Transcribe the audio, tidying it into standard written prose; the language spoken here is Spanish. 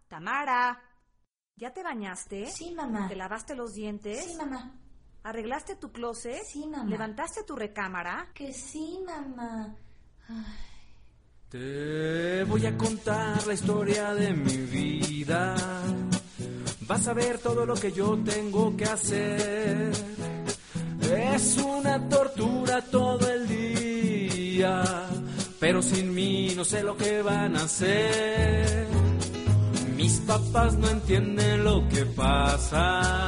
Tamara, ¿ya te bañaste? Sí, mamá. ¿Te lavaste los dientes? Sí, mamá. ¿Arreglaste tu closet? Sí, mamá. ¿Levantaste tu recámara? Que sí, mamá. Ay. Te voy a contar la historia de mi vida. Vas a ver todo lo que yo tengo que hacer. Es una tortura todo el día, pero sin mí no sé lo que van a hacer. Mis papás no entienden lo que pasa.